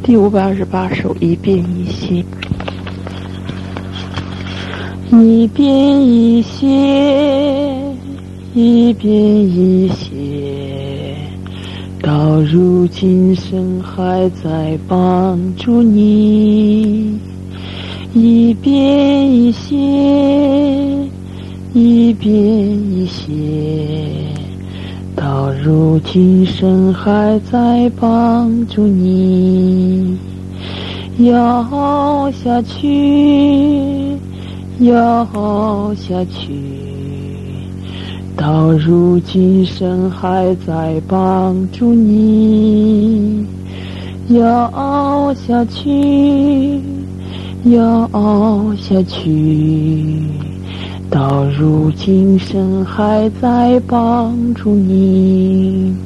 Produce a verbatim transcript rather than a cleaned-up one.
第五百二十八首，一变一歇。一变一歇，一变一歇，到如今生还在帮助你。一变一歇，一变一歇，到如今生还在帮助你。要下去，要下去，到如今生还在帮助你。要下去，要下去，到如今生还在帮助你。